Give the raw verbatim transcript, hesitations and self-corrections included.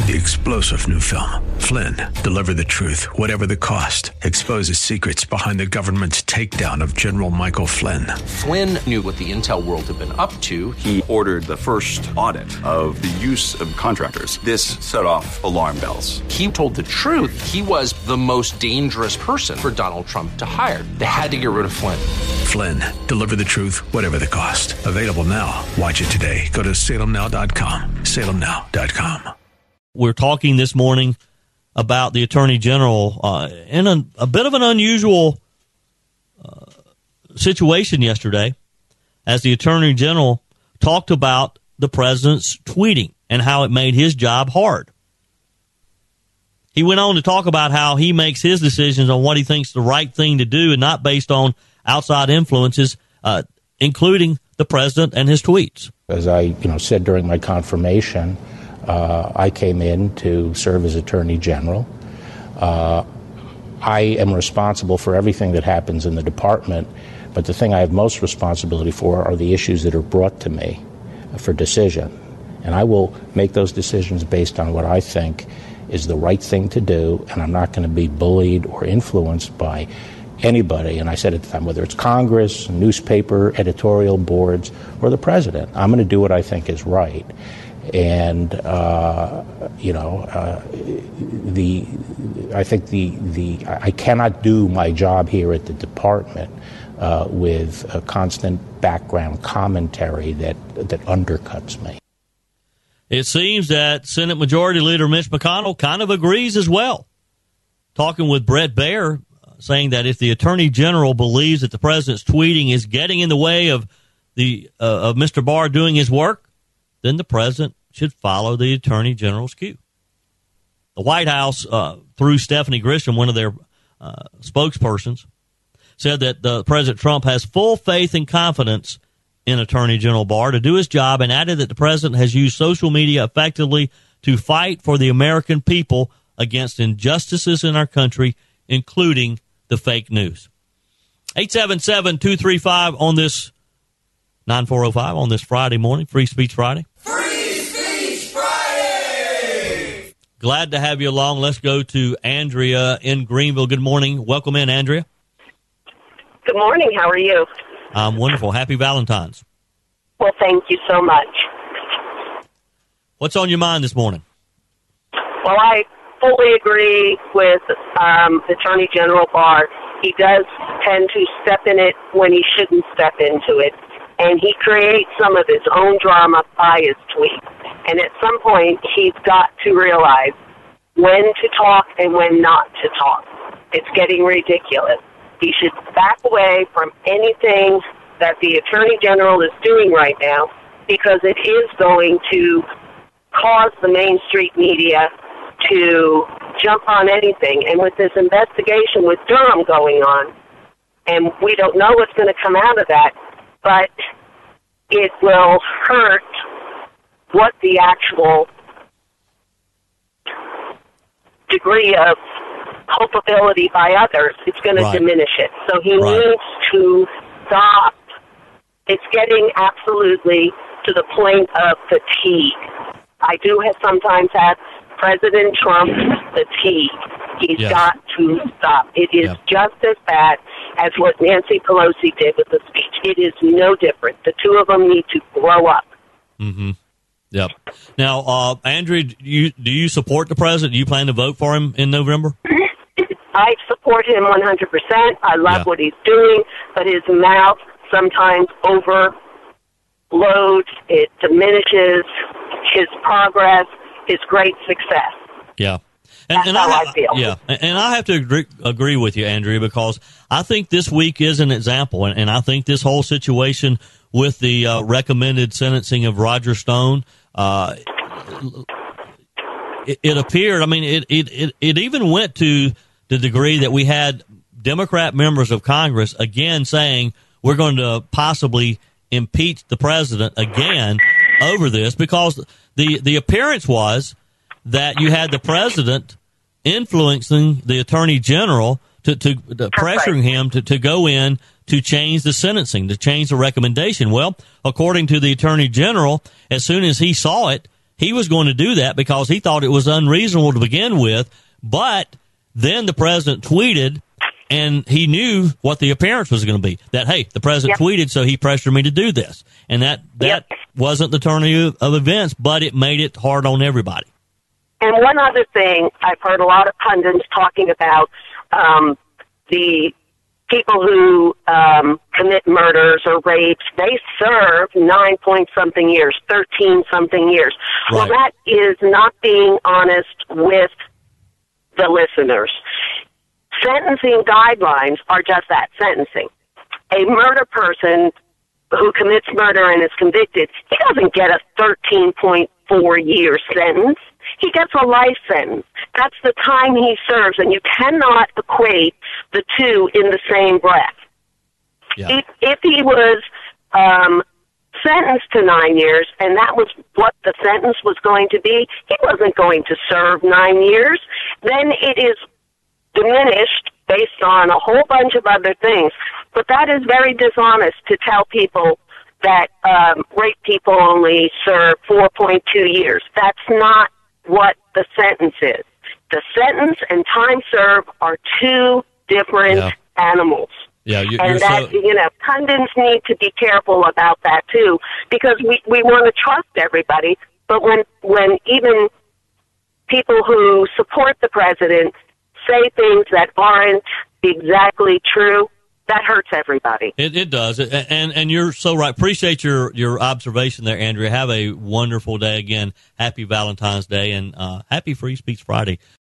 the explosive new film, Flynn, Deliver the Truth, Whatever the Cost, exposes secrets behind the government's takedown of General Michael Flynn. Flynn knew what the intel world had been up to. He ordered the first audit of the use of contractors. This set off alarm bells. He told the truth. He was the most dangerous person for Donald Trump to hire. They had to get rid of Flynn. Flynn, Deliver the Truth, Whatever the Cost. Available now. Watch it today. Go to salem now dot com. salem now dot com. We're talking this morning about the Attorney General uh, in a, a bit of an unusual uh, situation yesterday, as the Attorney General talked about the president's tweeting and how it made his job hard. He went on to talk about how he makes his decisions on what he thinks the right thing to do and not based on outside influences, uh, including the president and his tweets. As I you know, said during my confirmation, uh, I came in to serve as Attorney General. Uh, I am responsible for everything that happens in the department, but the thing I have most responsibility for are the issues that are brought to me for decision. And I will make those decisions based on what I think is the right thing to do, and I'm not going to be bullied or influenced by anybody. And I said at the time, whether it's Congress, newspaper, editorial boards, or the president, I'm going to do what I think is right. And, uh, you know, uh, the I think the, the I cannot do my job here at the department uh, with a constant background commentary that, that undercuts me. It seems that Senate Majority Leader Mitch McConnell kind of agrees as well. Talking with Bret Baier, saying that if the Attorney General believes that the president's tweeting is getting in the way of the uh, of Mister Barr doing his work, then the president should follow the Attorney General's cue. The White House, uh, through Stephanie Grisham, one of their uh, spokespersons, said that uh, President Trump has full faith and confidence in Attorney General Barr to do his job, and added that the president has used social media effectively to fight for the American people against injustices in our country, including the fake news. eight seven seven, two three five on this nine four oh five on this Friday morning, Free Speech Friday. Free Speech Friday! Glad to have you along. Let's go to Andrea in Greenville. Good morning. Welcome in, Andrea. Good morning. How are you? I'm wonderful. Happy Valentine's. Well, thank you so much. What's on your mind this morning? Well, I fully agree with um, Attorney General Barr. He does tend to step in it when he shouldn't step into it, and he creates some of his own drama by his tweets. And at some point, he's got to realize when to talk and when not to talk. It's getting ridiculous. He should back away from anything that the Attorney General is doing right now, because it is going to cause the Main Street media to jump on anything. And with this investigation with Durham going on, and we don't know what's going to come out of that, but it will hurt what the actual degree of culpability by others, it's going right. to diminish it. So he right. needs to stop. It's getting absolutely to the point of fatigue. I do have sometimes have President Trump's fatigue. He's yes. got to stop. It is yeah. just as bad as what Nancy Pelosi did with the speech. It is no different. The two of them need to grow up. Mm-hmm. Yep. Now, uh, Andrew, do you, do you support the president? Do you plan to vote for him in November? I support him one hundred percent. I love Yeah. what he's doing, but his mouth sometimes overloads. It diminishes his progress, his great success. Yeah. And, That's and how I, I feel. Yeah, and I have to agree, agree with you, Andrea, because I think this week is an example, and, and I think this whole situation with the uh, recommended sentencing of Roger Stone, uh, it, it appeared, I mean, it, it, it, it even went to the degree that we had Democrat members of Congress again saying we're going to possibly impeach the president again over this, because the, the appearance was that you had the president influencing the attorney general to, to, to pressuring him to, to go in to change the sentencing, to change the recommendation. Well, according to the attorney general, as soon as he saw it, he was going to do that because he thought it was unreasonable to begin with. But then the president tweeted, and he knew what the appearance was going to be. That, hey, the president yep. tweeted, so he pressured me to do this. And that, that yep. wasn't the turn of, of events, but it made it hard on everybody. And one other thing, I've heard a lot of pundits talking about um, the people who um, commit murders or rapes. They serve nine point something years, thirteen something years. Right. Well, that is not being honest with the listeners. Sentencing guidelines are just that, sentencing. A murder person who commits murder and is convicted, he doesn't get a thirteen point four year sentence. He gets a life sentence. That's the time he serves, and you cannot equate the two in the same breath. Yeah. If, if he was um, sentenced to nine years, and that was what the sentence was going to be, he wasn't going to serve nine years. Then it is diminished based on a whole bunch of other things. But that is very dishonest to tell people that um, rape people only serve four point two years. That's not what the sentence is. The sentence and time served are two different yeah. animals. Yeah, you, and that, so... you know, pundits need to be careful about that too, because we, we want to trust everybody, but when, when even people who support the president say things that aren't exactly true, that hurts everybody. It, it does, and and you're so right. Appreciate your, your observation there, Andrea. Have a wonderful day again. Happy Valentine's Day, and uh, happy Free Speech Friday.